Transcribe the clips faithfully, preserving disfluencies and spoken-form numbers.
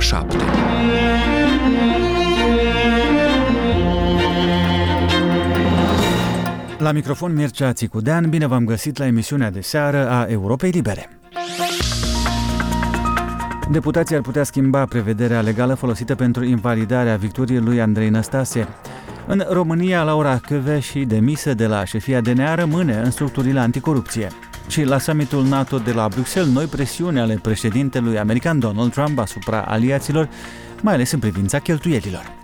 șapte. La microfon Mircea Țicudean, bine v-am găsit la emisiunea de seară a Europei Libere. Deputații ar putea schimba prevederea legală folosită pentru invalidarea victoriei lui Andrei Năstase. În România, Laura Kövesi, demisă de la șefia D N A, rămâne în structurile anticorupție. Și la summitul NATO de la Bruxelles, noi presiuni ale președintelui american Donald Trump asupra aliaților, mai ales în privința cheltuielilor.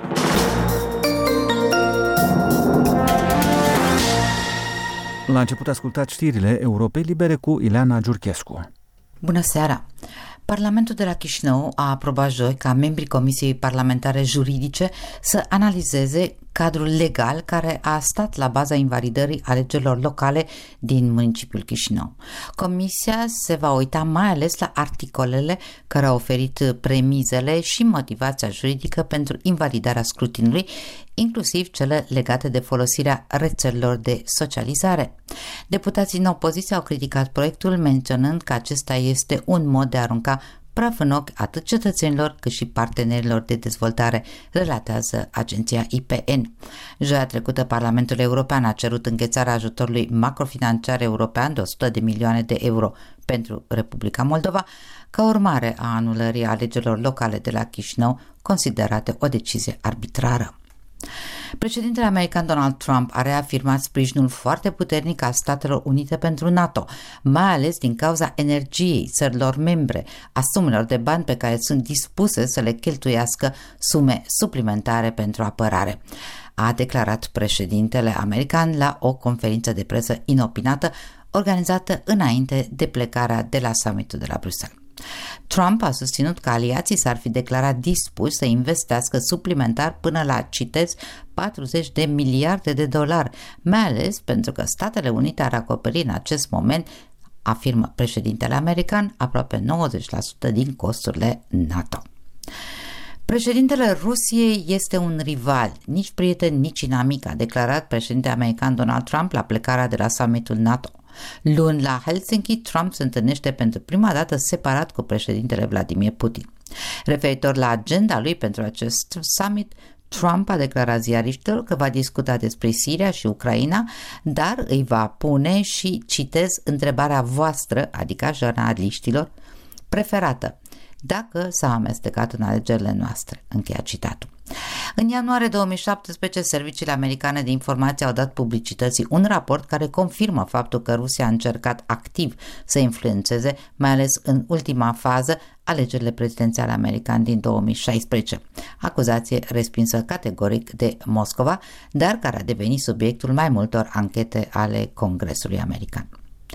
La început ascultați știrile Europei Libere cu Ileana Giurchescu. Bună seara! Parlamentul de la Chișinău a aprobat joi ca membrii Comisiei Parlamentare Juridice să analizeze cadrul legal care a stat la baza invalidării alegerilor locale din municipiul Chișinău. Comisia se va uita mai ales la articolele care au oferit premizele și motivația juridică pentru invalidarea scrutinului, inclusiv cele legate de folosirea rețelelor de socializare. Deputații în opoziție au criticat proiectul, menționând că acesta este un mod de a arunca praf în ochi atât cetățenilor cât și partenerilor de dezvoltare, relatează agenția I P N. Joia trecută, Parlamentul European a cerut înghețarea ajutorului macrofinanciar european de o sută de milioane de euro pentru Republica Moldova, ca urmare a anulării alegerilor locale de la Chișinău, considerate o decizie arbitrară. Președintele american Donald Trump a reafirmat sprijinul foarte puternic al Statelor Unite pentru NATO, mai ales din cauza energiei țărilor membre, a sumelor de bani pe care sunt dispuse să le cheltuiască sume suplimentare pentru apărare, a declarat președintele american la o conferință de presă inopinată organizată înainte de plecarea de la summitul de la Bruxelles. Trump a susținut că aliații s-ar fi declarat dispuși să investească suplimentar până la, citez, patruzeci de miliarde de dolari, mai ales pentru că Statele Unite ar acoperi în acest moment, afirmă președintele american, aproape nouăzeci la sută din costurile NATO. Președintele Rusiei este un rival, nici prieten, nici inamic, a declarat președintele american Donald Trump la plecarea de la summitul NATO. Luni, la Helsinki, Trump se întâlnește pentru prima dată separat cu președintele Vladimir Putin. Referitor la agenda lui pentru acest summit, Trump a declarat ziariștilor că va discuta despre Siria și Ucraina, dar îi va pune și, citez, întrebarea voastră, adică a jurnaliștilor, preferată: dacă s-a amestecat în alegerile noastre. Încheia citatul. În ianuarie două mii șaptesprezece, serviciile americane de informație au dat publicității un raport care confirmă faptul că Rusia a încercat activ să influențeze, mai ales în ultima fază, alegerile prezidențiale americane din două mii șaisprezece. Acuzație respinsă categoric de Moscova, dar care a devenit subiectul mai multor anchete ale Congresului american.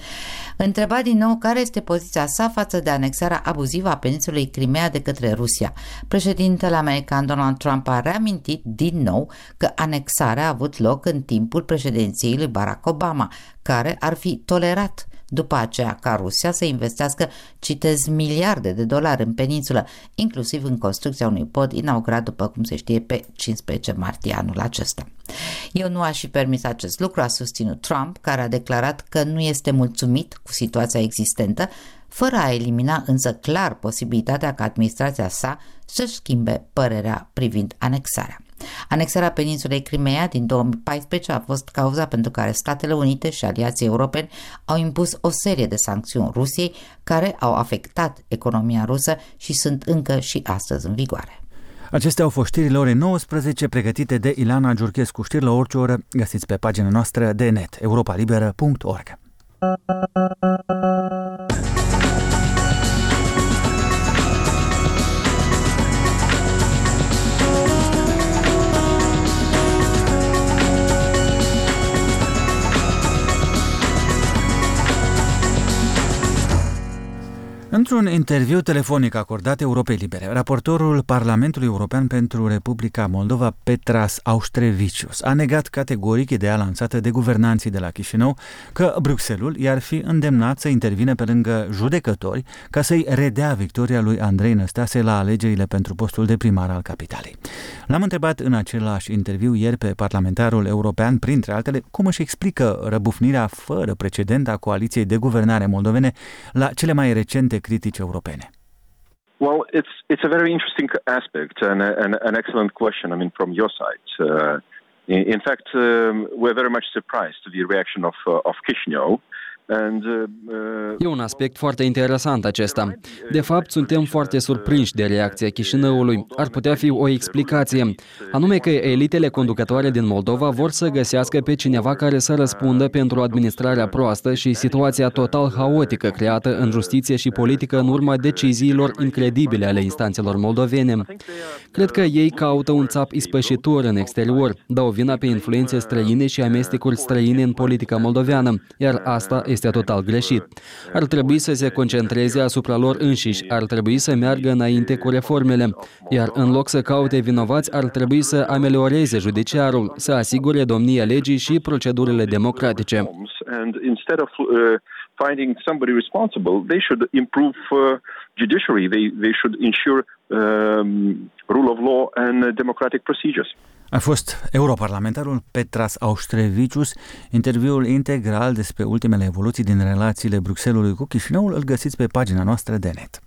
Întrebat din nou care este poziția sa față de anexarea abuzivă a peninsulei Crimea de către Rusia, președintele american Donald Trump a reamintit din nou că anexarea a avut loc în timpul președinției lui Barack Obama, care ar fi tolerat după aceea ca Rusia să investească, citez, miliarde de dolari în peninsulă, inclusiv în construcția unui pod inaugurat, după cum se știe, pe cincisprezece martie anul acesta. Eu nu aș fi permis acest lucru, a susținut Trump, care a declarat că nu este mulțumit cu situația existentă, fără a elimina însă clar posibilitatea ca administrația sa să-și schimbe părerea privind anexarea. Anexarea peninsulei Crimea din două mii paisprezece a fost cauza pentru care Statele Unite și aliații europeni au impus o serie de sancțiuni Rusiei care au afectat economia rusă și sunt încă și astăzi în vigoare. Acestea au fost știrile ore nouăsprezece, pregătite de Ileana Giurchescu. Știri la orice oră găsiți pe pagina noastră de net, europa liberă punct org. Într-un interviu telefonic acordat Europei Libere, raportorul Parlamentului European pentru Republica Moldova, Petras Auștrevicius, a negat categoric ideea lansată de guvernanții de la Chișinău că Bruxelles i-ar fi îndemnat să intervină pe lângă judecători ca să-i redea victoria lui Andrei Năstase la alegerile pentru postul de primar al capitalei. L-am întrebat în același interviu ieri pe parlamentarul european, printre altele, cum își explică răbufnirea fără precedent a coaliției de guvernare moldovene la cele mai recente critici europene. Well, it's it's a very interesting aspect and an, an excellent question. I mean, from your side. Uh, in, in fact, um, we're very much surprised to the reaction of uh, of Chișinău. E un aspect foarte interesant acesta. De fapt, suntem foarte surprinși de reacția Chișinăului. Ar putea fi o explicație, anume că elitele conducătoare din Moldova vor să găsească pe cineva care să răspundă pentru administrarea proastă și situația total haotică creată în justiție și politică în urma deciziilor incredibile ale instanțelor moldovene. Cred că ei caută un țap ispășitor în exterior, dau vina pe influențe străine și amestecuri străine în politica moldoveană, iar asta este Este total greșit. Ar trebui să se concentreze asupra lor înșiși, ar trebui să meargă înainte cu reformele, iar în loc să caute vinovați, ar trebui să amelioreze judiciarul, să asigure domnia legii și procedurile democratice. Finding somebody responsible, they should improve uh, judiciary. They they should ensure um, rule of law and uh, democratic procedures. A fost europarlamentarul Petras Auștrevicius. Interviul integral despre ultimele evoluții din relațiile Bruxellesului cu Chișinăul îl găsiți pe pagina noastră de net.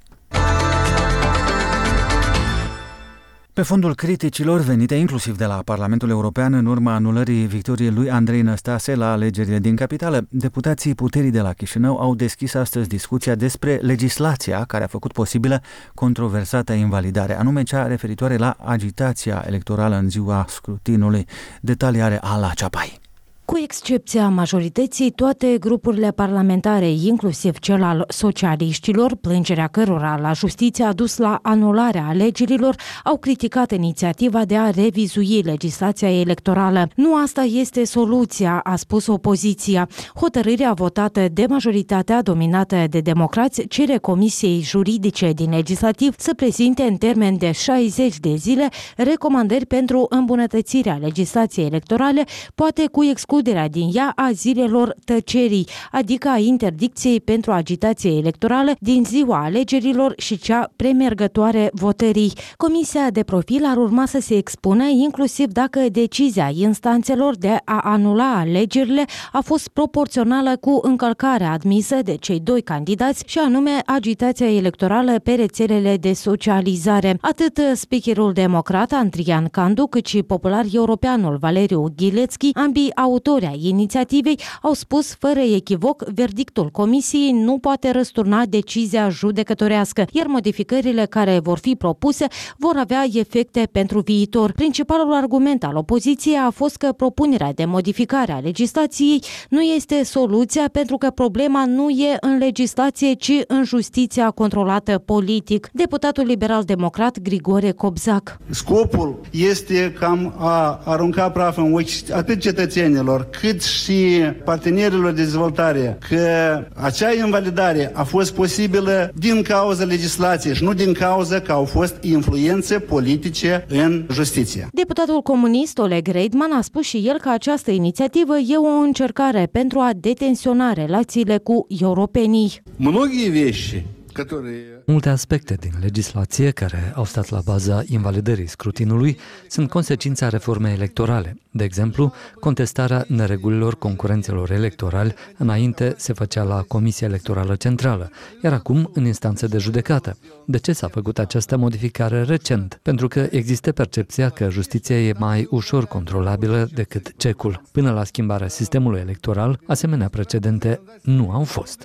Pe fondul criticilor venite inclusiv de la Parlamentul European în urma anulării victoriei lui Andrei Năstase la alegerile din capitală, deputații puterii de la Chișinău au deschis astăzi discuția despre legislația care a făcut posibilă controversata invalidare, anume cea referitoare la agitația electorală în ziua scrutinului. Detalii are Ala Ceapai. Cu excepția majorității, toate grupurile parlamentare, inclusiv cel al socialiștilor, plângerea cărora la justiție a dus la anularea alegerilor, au criticat inițiativa de a revizui legislația electorală. Nu asta este soluția, a spus opoziția. Hotărârea votată de majoritatea dominată de democrați cere Comisiei Juridice din Legislativ să prezinte în termen de șaizeci de zile recomandări pentru îmbunătățirea legislației electorale, poate cu excluderea din ea a zilelor tăcerii, adică a interdicției pentru agitație electorală din ziua alegerilor și cea premergătoare votării. Comisia de profil ar urma să se expună inclusiv dacă decizia instanțelor de a anula alegerile a fost proporțională cu încălcarea admisă de cei doi candidați și anume agitația electorală pe rețelele de socializare. Atât speakerul democrat Andrian Candu cât și popular europeanul Valeriu Ghilețchi, ambii autori ai inițiativei, au spus fără echivoc verdictul Comisiei nu poate răsturna decizia judecătorească, iar modificările care vor fi propuse vor avea efecte pentru viitor. Principalul argument al opoziției a fost că propunerea de modificare a legislației nu este soluția pentru că problema nu e în legislație, ci în justiția controlată politic. Deputatul liberal-democrat Grigore Cobzac. Scopul este cam a arunca praf în ochi atât cetățenilor cât și partenerilor de dezvoltare că acea invalidare a fost posibilă din cauza legislației și nu din cauza că au fost influențe politice în justiție. Deputatul comunist Oleg Reidman a spus și el că această inițiativă e o încercare pentru a detensiona relațiile cu europenii. Многие вещи Multe aspecte din legislație care au stat la baza invalidării scrutinului sunt consecința reformei electorale. De exemplu, contestarea neregulilor concurențelor electorali înainte se făcea la Comisia Electorală Centrală, iar acum în instanță de judecată. De ce s-a făcut această modificare recent? Pentru că există percepția că justiția e mai ușor controlabilă decât cecul. Până la schimbarea sistemului electoral, asemenea precedente nu au fost.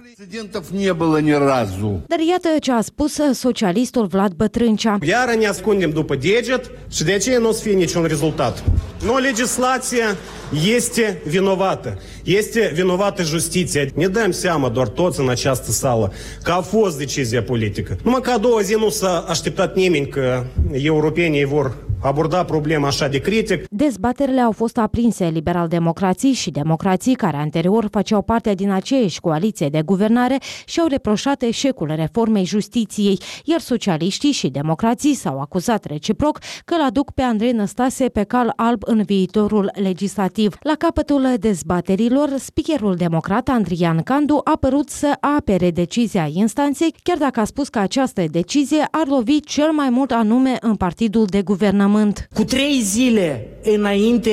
Dar iată ce a spus socialistul Vlad Bătrâncea. Iară ne ascundem după deget și de aceea nu o să fie niciun rezultat. Nu legislația este vinovată. Este vinovată justiția. Ne dăm seama doar toți în această sală că a fost decizia politică. Numai că a doua zi nu s-a așteptat nimeni că europenii vor aborda problema așa de critic. Dezbaterile au fost aprinse. Liberal-democrații și democrații, care anterior făceau parte din aceeași coaliție de guvernare, și-au reproșat eșecul reformei justiției, iar socialiștii și democrații s-au acuzat reciproc că îl aduc pe Andrei Năstase pe cal alb în viitorul legislativ. La capătul dezbaterilor, speakerul democrat Andrian Candu a părut să apere decizia instanței, chiar dacă a spus că această decizie ar lovi cel mai mult anume în partidul de guvernământ. Cu trei zile înainte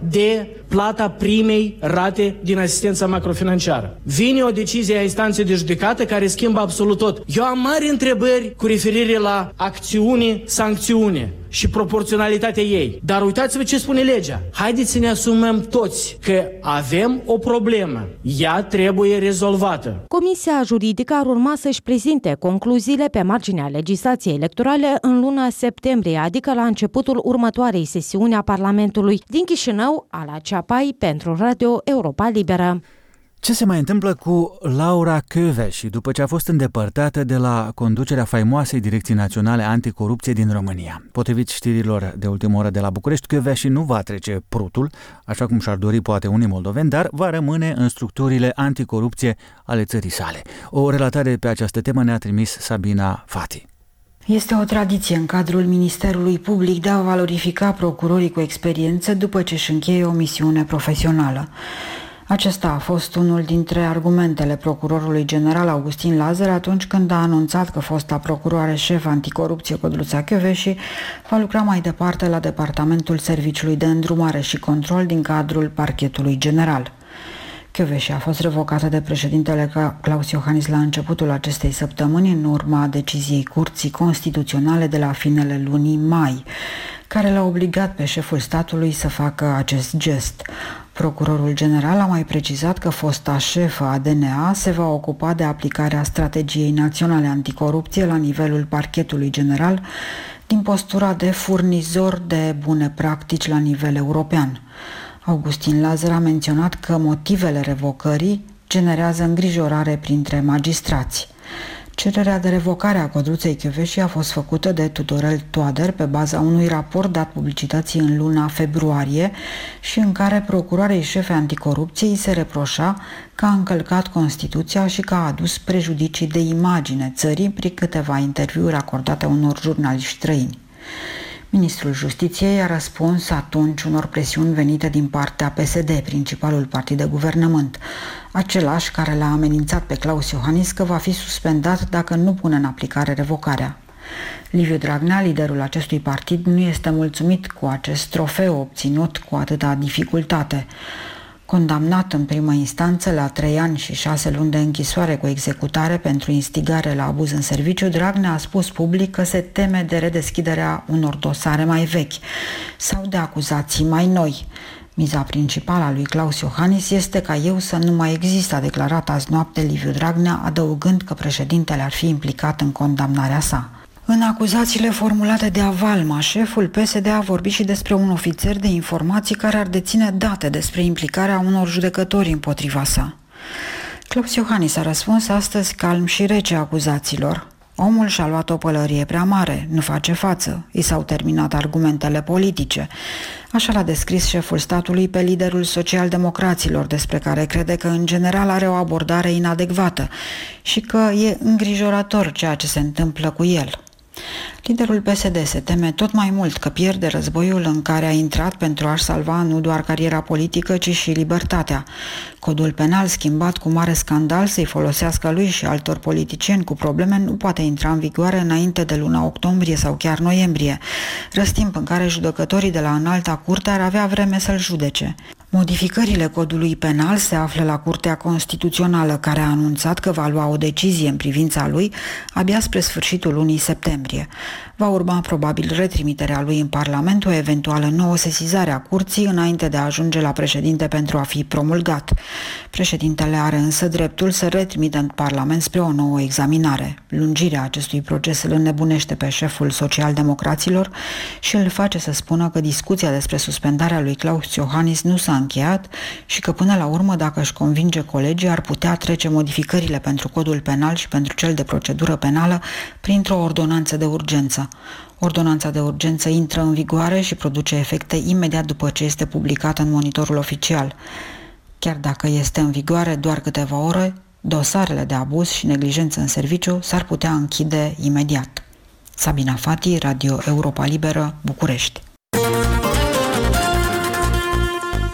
de plata primei rate din asistența macrofinanciară. Vine o decizie a instanței de judecată care schimbă absolut tot. Eu am mari întrebări cu referire la acțiune, sancțiune și proporționalitatea ei. Dar uitați-vă ce spune legea. Haideți să ne asumăm toți că avem o problemă. Ea trebuie rezolvată. Comisia juridică ar urma să-și prezinte concluziile pe marginea legislației electorale în luna septembrie, adică la începutul următoarei sesiuni a Parlamentului. Din Chișinău, Ala Ceapai pentru Radio Europa Liberă. Ce se mai întâmplă cu Laura Kövesi după ce a fost îndepărtată de la conducerea faimoasei Direcții Naționale Anticorupție din România? Potrivit știrilor de ultimă oră de la București, Kövesi nu va trece prutul, așa cum și-ar dori poate unii moldoveni, dar va rămâne în structurile anticorupție ale țării sale. O relatare pe această temă ne-a trimis Sabina Fati. Este o tradiție în cadrul Ministerului Public de a valorifica procurorii cu experiență după ce își încheie o misiune profesională. Acesta a fost unul dintre argumentele procurorului general Augustin Lazar atunci când a anunțat că fosta procuroare șef anticorupție Codruța Kövesi va lucra mai departe la Departamentul Serviciului de Îndrumare și Control din cadrul Parchetului General. Kövesi a fost revocată de președintele Klaus Iohannis la începutul acestei săptămâni în urma deciziei Curții Constituționale de la finele lunii mai, care l-a obligat pe șeful statului să facă acest gest. Procurorul general a mai precizat că fosta șefă a D N A se va ocupa de aplicarea strategiei naționale anticorupție la nivelul Parchetului General din postura de furnizor de bune practici la nivel european. Augustin Lazar a menționat că motivele revocării generează îngrijorare printre magistrați. Cererea de revocare a Codruței Kövesi a fost făcută de Tudorel Toader pe baza unui raport dat publicității în luna februarie și în care procuroarei șefe anticorupției se reproșa că a încălcat Constituția și că a adus prejudicii de imagine țării prin câteva interviuri acordate unor jurnaliști străini. Ministrul Justiției a răspuns atunci unor presiuni venite din partea P S D, principalul partid de guvernământ, același care l-a amenințat pe Klaus Iohannis că va fi suspendat dacă nu pune în aplicare revocarea. Liviu Dragnea, liderul acestui partid, nu este mulțumit cu acest trofeu obținut cu atâta dificultate. Condamnat în primă instanță la trei ani și șase luni de închisoare cu executare pentru instigare la abuz în serviciu, Dragnea a spus public că se teme de redeschiderea unor dosare mai vechi sau de acuzații mai noi. Miza principală a lui Klaus Iohannis este ca eu să nu mai există, a declarat azi noapte Liviu Dragnea, adăugând că președintele ar fi implicat în condamnarea sa. În acuzațiile formulate de Avalma, șeful P S D a vorbit și despre un ofițer de informații care ar deține date despre implicarea unor judecători împotriva sa. Klaus Iohannis a răspuns astăzi calm și rece acuzațiilor. Omul și-a luat o pălărie prea mare, nu face față, i s-au terminat argumentele politice. Așa l-a descris șeful statului pe liderul social-democraților, despre care crede că în general are o abordare inadecvată și că e îngrijorător ceea ce se întâmplă cu el. Liderul P S D se teme tot mai mult că pierde războiul în care a intrat pentru a-și salva nu doar cariera politică, ci și libertatea. Codul penal schimbat cu mare scandal să-i folosească lui și altor politicieni cu probleme nu poate intra în vigoare înainte de luna octombrie sau chiar noiembrie, răstimp în care judecătorii de la Înalta Curte ar avea vreme să-l judece. Modificările codului penal se află la Curtea Constituțională, care a anunțat că va lua o decizie în privința lui abia spre sfârșitul lunii septembrie. Va urma probabil retrimiterea lui în Parlament, o eventuală nouă sesizare a Curții înainte de a ajunge la președinte pentru a fi promulgat. Președintele are însă dreptul să retrimită în Parlament spre o nouă examinare. Lungirea acestui proces îl înnebunește pe șeful social-democraților și îl face să spună că discuția despre suspendarea lui Klaus Iohannis nu s-a încheiat și că până la urmă, dacă își convinge colegii, ar putea trece modificările pentru codul penal și pentru cel de procedură penală printr-o ordonanță de urgență. Ordonanța de urgență intră în vigoare și produce efecte imediat după ce este publicată în monitorul oficial. Chiar dacă este în vigoare doar câteva ore, dosarele de abuz și neglijență în serviciu s-ar putea închide imediat. Sabina Fati, Radio Europa Liberă, București.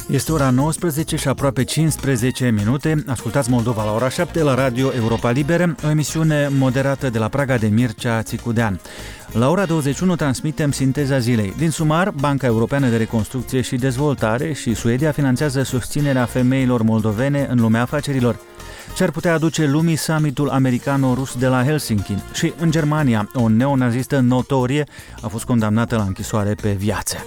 Este ora nouăsprezece și aproape cincisprezece minute. Ascultați Moldova la ora șapte la Radio Europa Liberă, o emisiune moderată de la Praga de Mircea Țicudean. La ora douăzeci și unu transmitem sinteza zilei. Din sumar, Banca Europeană de Reconstrucție și Dezvoltare și Suedia finanțează susținerea femeilor moldovene în lumea afacerilor. Ce ar putea aduce lumii summitul americano-rus de la Helsinki? Și în Germania, o neonazistă notorie a fost condamnată la închisoare pe viață.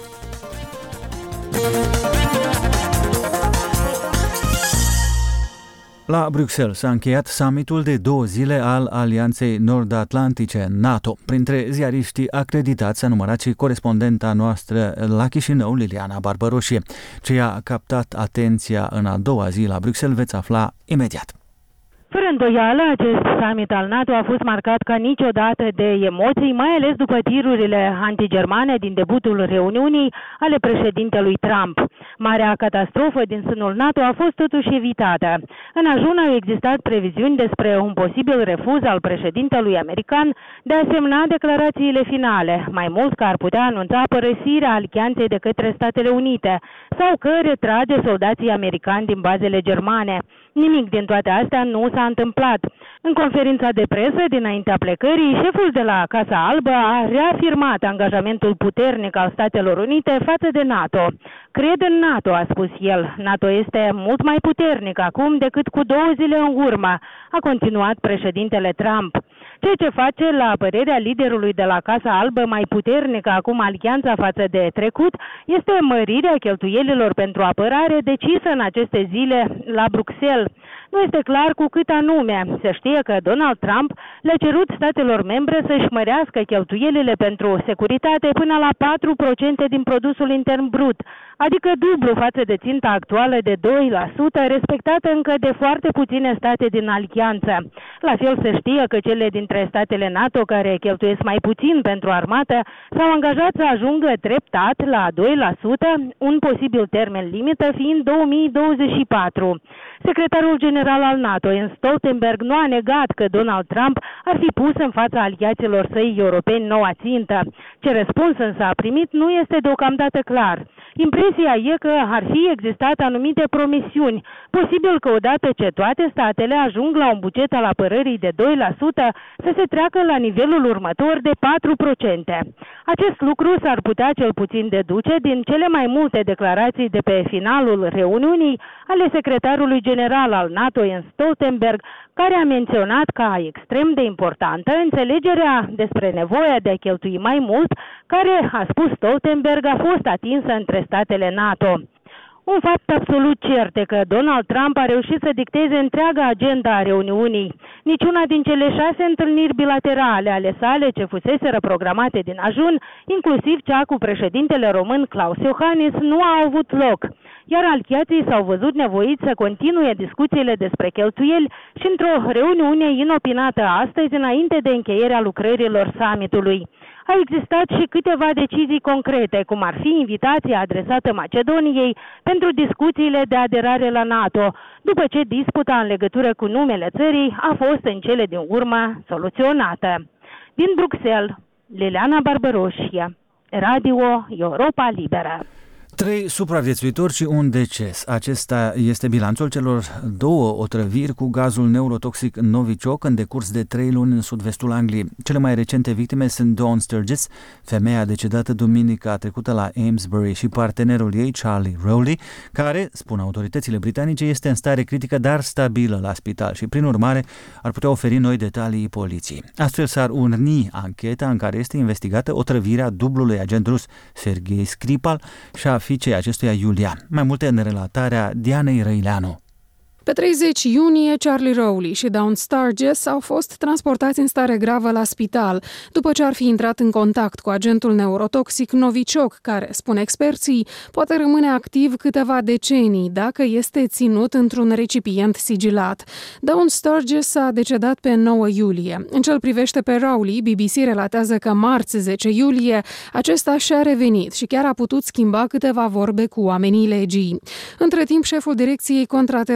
La Bruxelles s-a încheiat summitul de două zile al Alianței Nord-Atlantice, NATO. Printre ziariștii acreditați s-a numărat și corespondenta noastră la Chișinău, Liliana Barbaroșie. Ce a captat atenția în a doua zi la Bruxelles veți afla imediat. Fără îndoială, acest summit al NATO a fost marcat ca niciodată de emoții, mai ales după tirurile antigermane din debutul reuniunii ale președintelui Trump. Marea catastrofă din sânul NATO a fost totuși evitată. În ajun au existat previziuni despre un posibil refuz al președintelui american de a semna declarațiile finale, mai mult că ar putea anunța părăsirea alianței de către Statele Unite sau că retrage soldații americani din bazele germane. Nimic din toate astea nu s-a întâmplat. În conferința de presă dinaintea plecării, șeful de la Casa Albă a reafirmat angajamentul puternic al Statelor Unite față de NATO. Cred în NATO, a spus el. NATO este mult mai puternic acum decât cu două zile în urmă, a continuat președintele Trump. Ceea ce face, la părerea liderului de la Casa Albă, mai puternică acum alianța față de trecut, este mărirea cheltuielilor pentru apărare decisă în aceste zile la Bruxelles. Nu este clar cu cât anume. Se știe că Donald Trump le-a cerut statelor membre să-și mărească cheltuielile pentru securitate până la patru la sută din produsul intern brut, adică dublu față de ținta actuală de doi la sută, respectată încă de foarte puține state din alianță. La fel se știe că cele dintre statele NATO care cheltuiesc mai puțin pentru armată s-au angajat să ajungă treptat la doi la sută, un posibil termen limită fiind două mii douăzeci și patru. Secretarul general al NATO, Jens Stoltenberg, nu a negat că Donald Trump ar fi pus în fața aliaților săi europeni noua țintă. Ce răspuns însă a primit nu este deocamdată clar. Impresia e că ar fi existat anumite promisiuni. Posibil că odată ce toate statele ajung la un buget al apărării de doi la sută, să se treacă la nivelul următor de patru la sută. Acest lucru s-ar putea cel puțin deduce din cele mai multe declarații de pe finalul reuniunii ale secretarului general al NATO, Jens Stoltenberg, care a menționat ca extrem de importantă înțelegerea despre nevoia de a cheltui mai mult, care, a spus Stoltenberg, a fost atinsă între statele NATO. Un fapt absolut cert e că Donald Trump a reușit să dicteze întreaga agenda a reuniunii. Niciuna din cele șase întâlniri bilaterale ale sale ce fuseseră programate din ajun, inclusiv cea cu președintele român Klaus Iohannis, nu a avut loc. Iar aliații s-au văzut nevoiți să continue discuțiile despre cheltuieli și într-o reuniune inopinată astăzi înainte de încheierea lucrărilor summitului. Au existat și câteva decizii concrete, cum ar fi invitația adresată Macedoniei pentru discuțiile de aderare la NATO, după ce disputa în legătură cu numele țării a fost în cele din urmă soluționată. Din Bruxelles, Liliana Barbaroșie, Radio Europa Liberă. Trei supraviețuitori și un deces. Acesta este bilanțul celor două otrăviri cu gazul neurotoxic Novichok în decurs de trei luni în sud-vestul Angliei. Cele mai recente victime sunt Dawn Sturgis, femeia decedată duminica trecută la Amesbury, și partenerul ei, Charlie Rowley, care, spun autoritățile britanice, este în stare critică, dar stabilă la spital și, prin urmare, ar putea oferi noi detalii poliției. Astfel s-ar urni ancheta în care este investigată otrăvirea dublului agent rus Sergei Skripal și a fiicei acestuia Iulia. Mai multe în relatarea Dianei Răileanu. Pe treizeci iunie, Charlie Rowley și Dawn Sturgis au fost transportați în stare gravă la spital, după ce ar fi intrat în contact cu agentul neurotoxic Novichok, care, spun experții, poate rămâne activ câteva decenii dacă este ținut într-un recipient sigilat. Dawn Sturgis a decedat pe nouă iulie. În ce îl privește pe Rowley, B B C relatează că marți zece iulie acesta și-a revenit și chiar a putut schimba câteva vorbe cu oamenii legii. Între timp, șeful direcției contrateroriste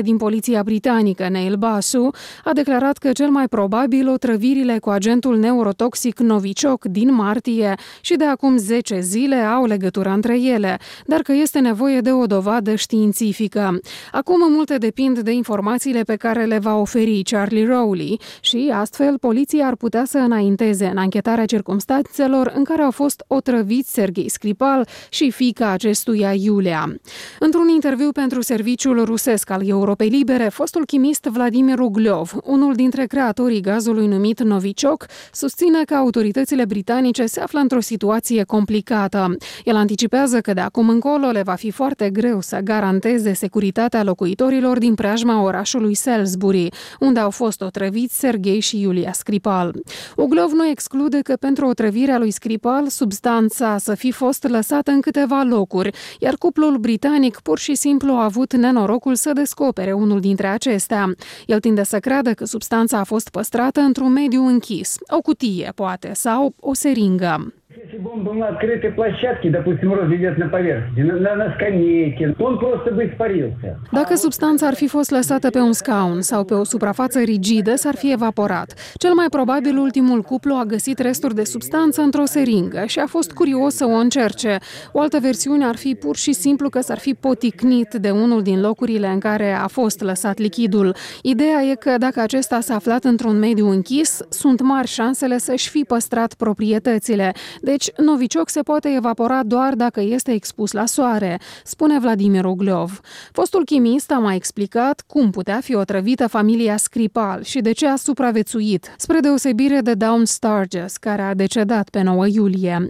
din poliția britanică, Neil Basu, a declarat că cel mai probabil otrăvirile cu agentul neurotoxic Novichok din martie și de acum zece zile au legătură între ele, dar că este nevoie de o dovadă științifică. Acum multe depind de informațiile pe care le va oferi Charlie Rowley și, astfel, poliția ar putea să înainteze în anchetarea circumstanțelor în care au fost otrăviți Serghei Skripal și fiica acestuia, Iulia. Într-un interviu pentru serviciul rusesc al Europei Libere, fostul chimist Vladimir Ugliov, unul dintre creatorii gazului numit Novichok, susține că autoritățile britanice se află într-o situație complicată. El anticipează că de acum încolo le va fi foarte greu să garanteze securitatea locuitorilor din preajma orașului Salisbury, unde au fost otrăviți Serghei și Iulia Skripal. Ugliov nu exclude că pentru otrăvirea lui Skripal substanța să fi fost lăsată în câteva locuri, iar cuplul britanic pur și simplu a avut nenorocul să descopere unul dintre acestea. El tinde să creadă că substanța a fost păstrată într-un mediu închis, o cutie, poate, sau o seringă. Если бы он был на открытой площадке, допустим, разведет на поверхности, на, на скамейке, он просто бы испарился. Dacă substanța ar fi fost lăsată pe un scaun sau pe o suprafață rigidă, s-ar fi evaporat. Cel mai probabil ultimul cuplu a găsit resturi de substanță într-o seringă și a fost curios să o încerce. O altă versiune ar fi pur și simplu că s-ar fi poticnit de unul din locurile în care a fost lăsat lichidul. Ideea e că dacă acesta s-a aflat într-un mediu închis, sunt mari șansele să-și fi păstrat proprietățile. Deci, Novichok se poate evapora doar dacă este expus la soare, spune Vladimir Ugliov. Fostul chimist a mai explicat cum putea fi otrăvită familia Skripal și de ce a supraviețuit, spre deosebire de Dawn Sturgess, care a decedat pe nouă iulie.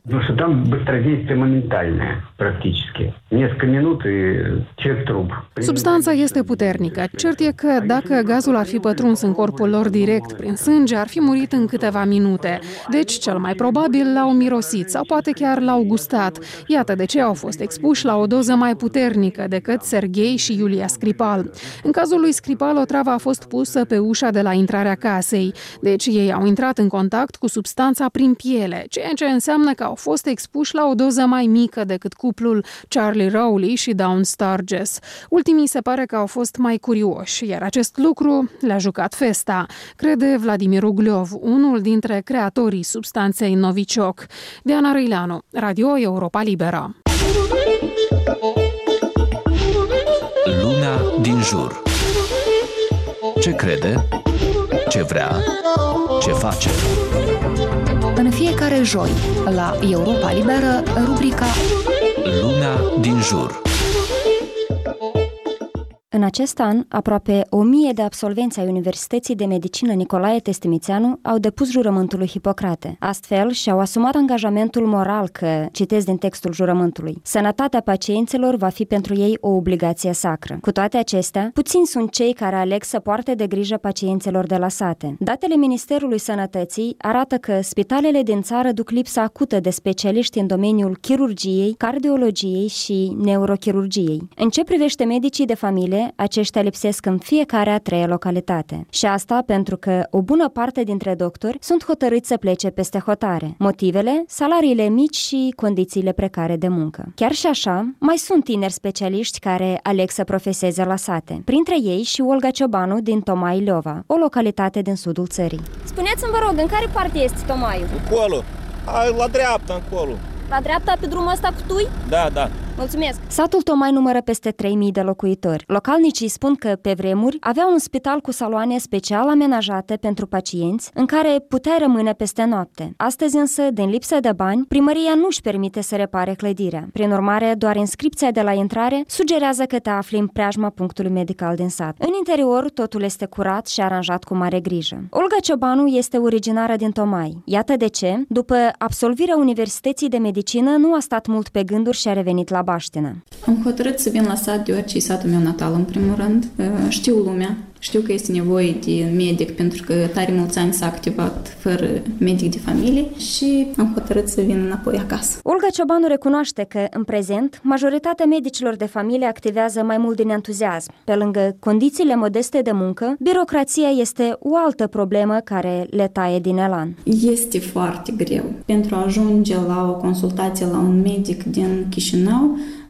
Substanța este puternică. Cert e că dacă gazul ar fi pătruns în corpul lor direct prin sânge, ar fi murit în câteva minute. Deci, cel mai probabil l-au mirosit sau poate chiar l-au gustat. Iată de ce au fost expuși la o doză mai puternică decât Serghei și Iulia Skripal. În cazul lui Skripal, otrava a fost pusă pe ușa de la intrarea casei. Deci ei au intrat în contact cu substanța prin piele, ceea ce înseamnă că au fost expuși la o doză mai mică decât cuplul Charlie Rowley și Dawn Sturgess. Ultimii se pare că au fost mai curioși, iar acest lucru le-a jucat festa, crede Vladimir Ugliov, unul dintre creatorii substanței Novichok. Diana Răileanu, Radio Europa Liberă. Lumea din jur. Ce crede? Ce vrea? Ce face? În fiecare joi, la Europa Liberă, rubrica Lumea din jur. În acest an, aproape o mie de absolvenți ai Universității de Medicină Nicolae Testimițeanu au depus jurământul lui Hipocrate. Astfel, și-au asumat angajamentul moral că, citez din textul jurământului, sănătatea pacienților va fi pentru ei o obligație sacră. Cu toate acestea, puțini sunt cei care aleg să poarte de grijă pacienților de la sate. Datele Ministerului Sănătății arată că spitalele din țară duc lipsa acută de specialiști în domeniul chirurgiei, cardiologiei și neurochirurgiei. În ce privește medicii de familie, aceștia lipsesc în fiecare a treia localitate. Și asta pentru că o bună parte dintre doctori sunt hotărâți să plece peste hotare. Motivele? Salariile mici și condițiile precare de muncă. Chiar și așa, mai sunt tineri specialiști care aleg să profeseze la sate. Printre ei și Olga Ciobanu din Tomai Leova, o localitate din sudul țării. Spuneți-mi, vă rog, în care parte este Tomaiul? Acolo, la dreapta, acolo. La dreapta, pe drumul ăsta cu tui? Da, da. Mulțumesc! Satul Tomai numără peste trei mii de locuitori. Localnicii spun că, pe vremuri, aveau un spital cu saloane special amenajate pentru pacienți, în care puteai rămâne peste noapte. Astăzi însă, din lipsă de bani, primăria nu-și permite să repare clădirea. Prin urmare, doar inscripția de la intrare sugerează că te afli în preajma punctului medical din sat. În interior, totul este curat și aranjat cu mare grijă. Olga Ciobanu este originară din Tomai. Iată de ce, după absolvirea Universității de Medicină, nu a stat mult pe gânduri și a revenit la baștină. Am hotărât să vin la sat deoarece e satul meu natal în primul rând. Știu lumea, știu că este nevoie de medic pentru că tare mulți ani s-a activat fără medic de familie și am hotărât să vin înapoi acasă. Olga Ciobanu recunoaște că, în prezent, majoritatea medicilor de familie activează mai mult din entuziasm. Pe lângă condițiile modeste de muncă, birocrația este o altă problemă care le taie din elan. Este foarte greu. Pentru a ajunge la o consultație la un medic din Chișinău,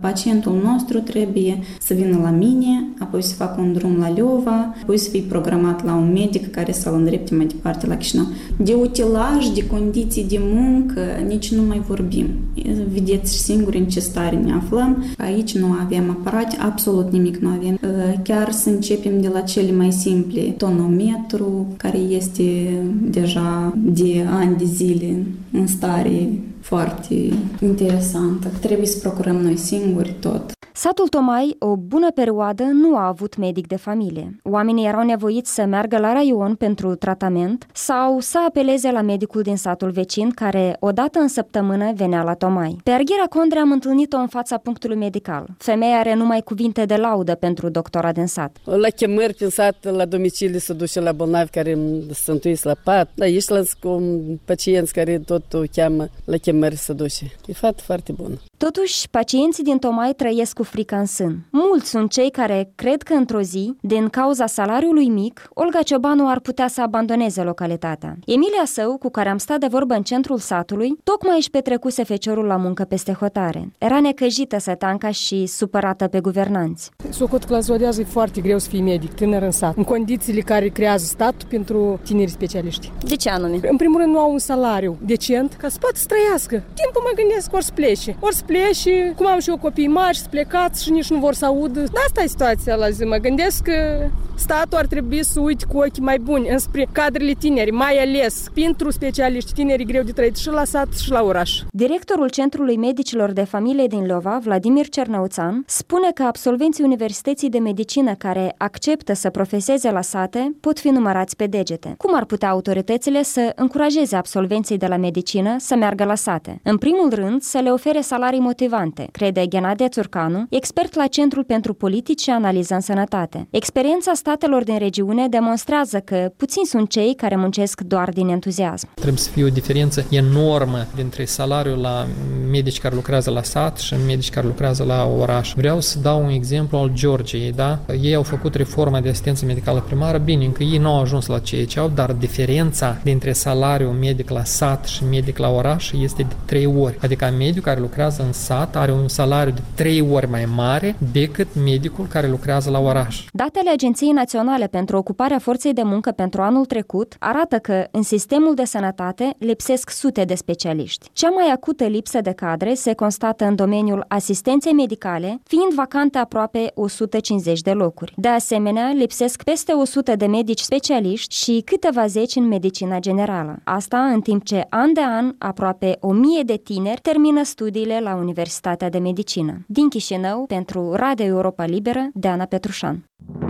Pacientul nostru trebuie să vină la mine, apoi să facă un drum la Leova, apoi să fie programat la un medic care să-l îndrepte mai departe la Chișinău. De utilaj, de condiții de muncă, nici nu mai vorbim. Vedeți singuri în ce stare ne aflăm. Aici nu avem aparate, absolut nimic nu avem. Chiar să începem de la cele mai simple. Tonometru, care este deja de ani de zile în stare foarte interesantă. Trebuie să procurăm noi singuri tot. Satul Tomai, o bună perioadă, nu a avut medic de familie. Oamenii erau nevoiți să meargă la raion pentru tratament sau să apeleze la medicul din satul vecin, care odată în săptămână venea la Tomai. Pe Arghira Condre am întâlnit-o în fața punctului medical. Femeia are numai cuvinte de laudă pentru doctora din sat. La chemări prin sat, la domiciliu, se duce la bolnavi care se întuiesc la pat. Da, ești la pacienți care tot o cheamă la chemări să duce. E foarte, foarte bun. Totuși, pacienții din Tomai trăiesc cu frică în sân. Mulți sunt cei care cred că într-o zi, din cauza salariului mic, Olga Ciobanu ar putea să abandoneze localitatea. Emilia Său, cu care am stat de vorbă în centrul satului, tocmai își petrecuse feciorul la muncă peste hotare. Era necăjită sătanca și supărată pe guvernanți. Socot că la Zodează e foarte greu să fii medic, tânăr în sat, în condițiile care creează statul pentru tineri specialiști. De ce anume? În primul rând nu au un salariu decent ca să poată să trăiască. Timpul mă gândesc ori să plece, ori să plece, cum am și eu copii mari, să plecați și nici nu vor să audă. Asta e situația la zi. Mă gândesc că statul ar trebui să uite cu ochii mai buni înspre cadrele tineri, mai ales pentru specialiști tineri greu de trăit și la sat și la oraș. Directorul Centrului Medicilor de Familie din Leova, Vladimir Cernăuțan, spune că absolvenții Universității de Medicină care acceptă să profeseze la sate pot fi numărați pe degete. Cum ar putea autoritățile să încurajeze absolvenții de la medicină să meargă la sate? În primul rând, să le ofere salarii motivante, crede Ghenadie Țurcanu, expert la Centrul pentru Politici și Analiză în Sănătate. Experiența statelor din regiune demonstrează că puțini sunt cei care muncesc doar din entuziasm. Trebuie să fie o diferență enormă dintre salariul la medici care lucrează la sat și medici care lucrează la oraș. Vreau să dau un exemplu al Georgiei, da? Ei au făcut reforma de asistență medicală primară, bine, încă ei nu au ajuns la ceea ce au, dar diferența dintre salariul medic la sat și medic la oraș este de trei ori. Adică medicul care lucrează în sat are un salariu de trei ori mai mare decât medicul care lucrează la oraș. Datele Agenției Naționale pentru Ocuparea Forței de Muncă pentru anul trecut arată că în sistemul de sănătate lipsesc sute de specialiști. Cea mai acută lipsă de cadre se constată în domeniul asistenței medicale, fiind vacante aproape o sută cincizeci de locuri. De asemenea, lipsesc peste o sută de medici specialiști și câteva zeci în medicina generală. Asta în timp ce an de an aproape o mie de tineri termină studiile la Universitatea de Medicină. Din Chișinău, pentru Radio Europa Liberă, Deana Petrușan.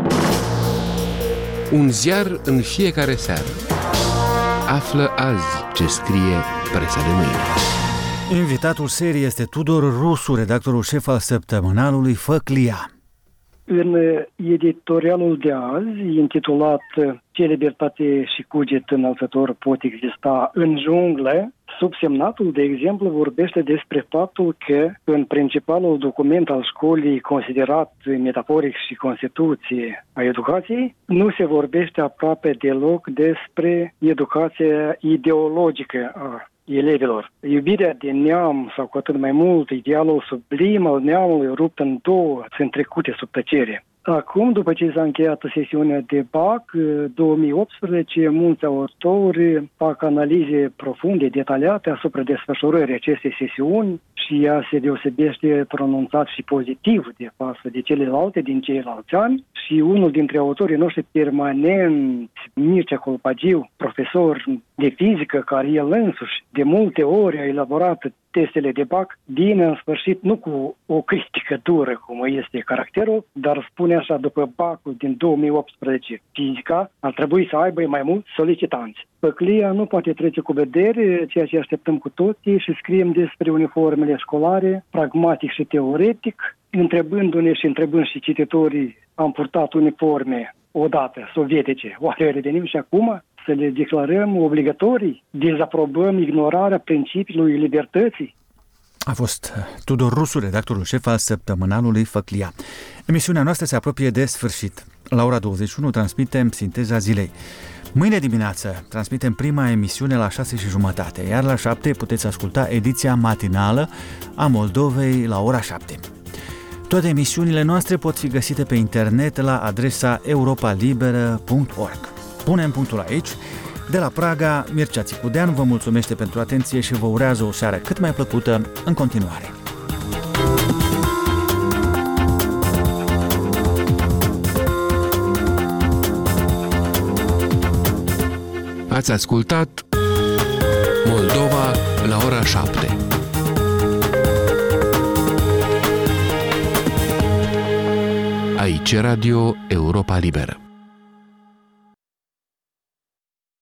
Un ziar în fiecare seară. Află azi ce scrie presa de mâine. Invitatul serii este Tudor Rusu, redactorul șef al săptămânalului Făclia. În editorialul de azi, intitulat Ce libertate și cuget înălțător pot exista în junglă, subsemnatul, de exemplu, vorbește despre faptul că în principalul document al școlii, considerat metaforic și constituție a educației, nu se vorbește aproape deloc despre educația ideologică a elevilor. Iubirea de neam, sau cu atât mai mult, idealul sublim al neamului rupt în două, sunt trecute sub tăcere. Acum, după ce s-a încheiat sesiunea de B A C două mii optsprezece, mulți autori fac analize profunde, detaliate asupra desfășurării acestei sesiuni și ea se deosebește pronunțat și pozitiv de față de celelalte din ceilalți ani. Și unul dintre autorii noștri permanent, Mircea Colpagiu, profesor de fizică, care el însuși de multe ori a elaborat testele de B A C, vine în sfârșit nu cu o critică dură, cum este caracterul, dar spune așa, după B A C-ul din două mii optsprezece, fizica ar trebui să aibă mai mulți solicitanți. Făclia nu poate trece cu vedere ceea ce așteptăm cu toții și scriem despre uniformele școlare, pragmatic și teoretic, întrebându-ne și întrebând și cititorii, am purtat uniforme odată sovietice, oare revenim și acum să le declarăm obligatorii, dezaprobăm ignorarea principiului libertății? A fost Tudor Rusu, redactorul șef al săptămânalului Făclia. Emisiunea noastră se apropie de sfârșit. La ora douăzeci și unu transmitem Sinteza Zilei. Mâine dimineață transmitem prima emisiune la șase și jumătate, iar la șapte puteți asculta ediția matinală a Moldovei la ora șapte. Toate emisiunile noastre pot fi găsite pe internet la adresa europa liberă punct org. Punem punctul aici. De la Praga, Mircea Țicudean vă mulțumește pentru atenție și vă urează o seară cât mai plăcută în continuare. Ați ascultat Moldova la ora șapte. Aici Radio Europa Liberă.